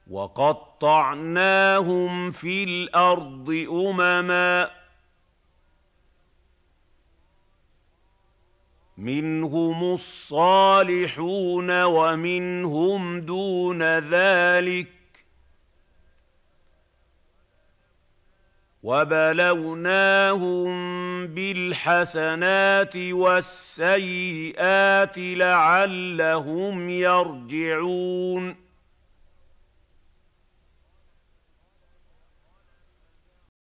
وَقَطَّعْنَاهُمْ فِي الْأَرْضِ أُمَمًا مِّنْهُمُ الصَّالِحُونَ وَمِنْهُمْ دُونَ ذَٰلِكَ ۖ وَبَلَوْنَاهُم بِالْحَسَنَاتِ وَالسَّيِّئَاتِ لَعَلَّهُمْ يَرْجِعُونَ